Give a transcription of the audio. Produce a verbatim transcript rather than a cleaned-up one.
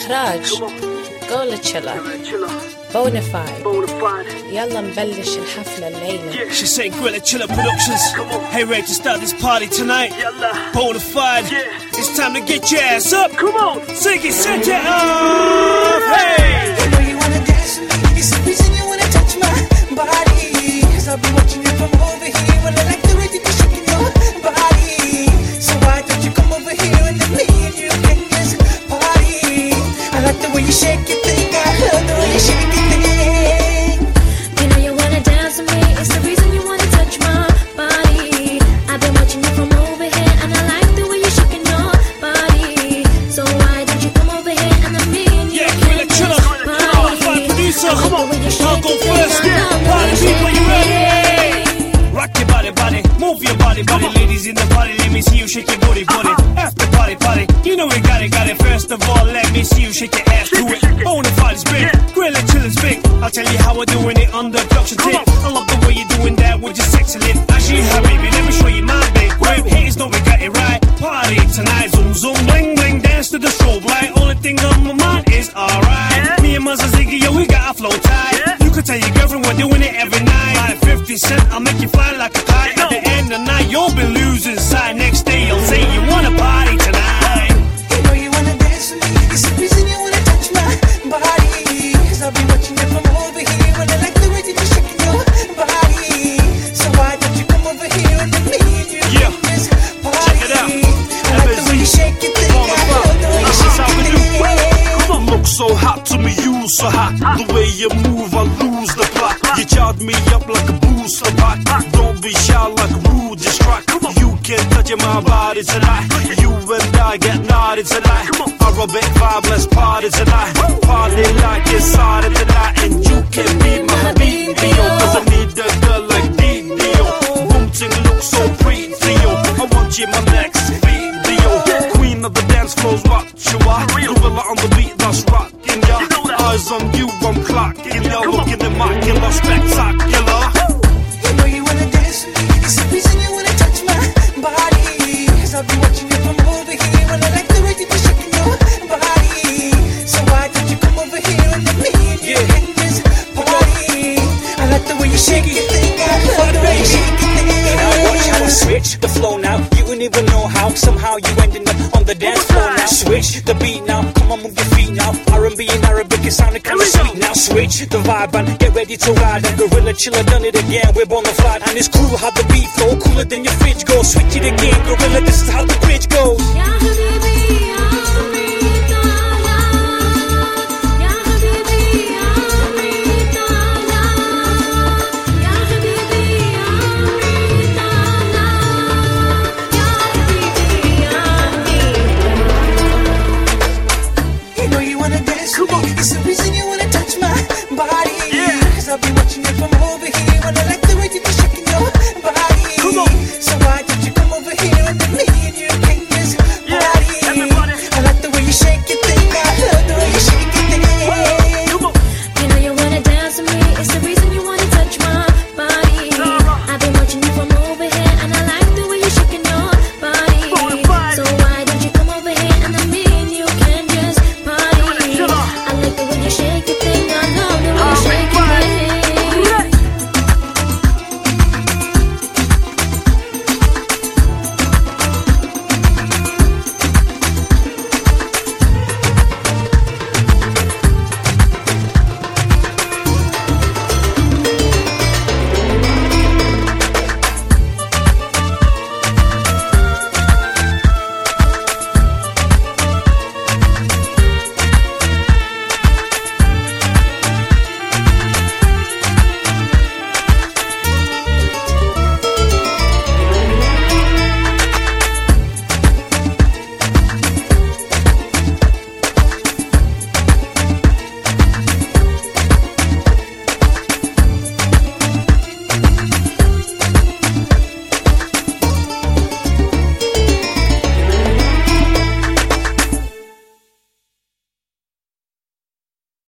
إخراج قول تشيلر Bonafide يلا نبلش الحفلة الليلة. She saying Gorilla Chiller Productions. Hey, ready to start this party tonight? Bonafide, it's time to get your ass up. Come on, sing it, set it off. Hey, I know you wanna dance with me. It's the reason you wanna touch my body. Cause I've been watching you from over here. Well, I like the way that you're shaking your body. So why don't you come over here and then me and you can just party? I like the way you shake your thing. I love the way you shake your thing. You know you wanna dance with me. It's the reason you wanna touch my body. I've been watching you from over here, and I like the way you're shaking your body. So why don't you come over here and then me and you yeah, can Gorilla just Chiller, party? Bonafide producer. Come on, I'll go first. Party people, you ready? Rock your body, body, move your body, body. Ladies in the party, let me see you shake your booty, booty. After party, party, you know we got it, got it. First of all, let me see you shake your ass to it. Bonafide's big, Gorilla Chiller's big. I'll tell you how we're doing it on the production tip. I love the way you're doing that with your sexy lip. Actually, hi baby, let me show you my big whip. Haters know we got it right. Party tonight, zoom zoom, bling bling, dance to the strobe light. Only thing on my mind is alright. Me and Muzza Ziggy, yo, we got a flow tight. You could tell your girlfriend we're doing it every night. Like fifty cent, I'll make you fly like a kite. At the end of the night, you'll be losing sight. Next day, you'll say you wanna party tonight. You know you wanna dance with me. It's the reason you wanna touch my body. Cause I've been watching you from over here. And I like the way that you're shaking your body. So why don't you come over here and then me and you Yeah. can just party? Check it out. I like the way you shake your thing. I love the way you This is shake how we your do. thing. Come on, look so hot to me, you so hot. The way you move, I lose the plot. You charge me up like a booster pot. Don't be shy like a rude distract. You can touch my body tonight. You and I get naughty tonight. Arabic vibe, let's party tonight. Party like it's started tonight. And you can be my B D O. Cause I need a girl like D D O. Boom ting look so pretty, yo. I want you in my next video. Queen of the dance floors, what you are. Gorilla on the beat, that's rockin', ya. Eyes on you, I'm clocking, ya. Looking at my killer, spectacular. You know you wanna dance with me. It's the reason you wanna touch my body. Cause I've been watching you from over here. And I like the way that you're shaking your body. So why don't you come over here and then me and you can just party? I like the way you shake your thing. I love the way you shake your thing. Now watch how I switch the flow now. You don't even know how. Somehow you ending up on the dance floor now. Switch the beat now. Come on, move your feet now. R and B and Arabic is sounding kinda sweet. Now switch the vibe and get ready to ride. And Gorilla Chiller done it again. We're Bonafide and it's cool how the beat flow cooler than your fridge goes. Switch it again, Gorilla. This is how the bridge goes. يا حبيبي يا أمريكا يا حبيبي يا أمريكا يا حبيبي يا أمريكا يا حبيبي يا أمريكا. You know you wanna dance with me. It's the reason you wanna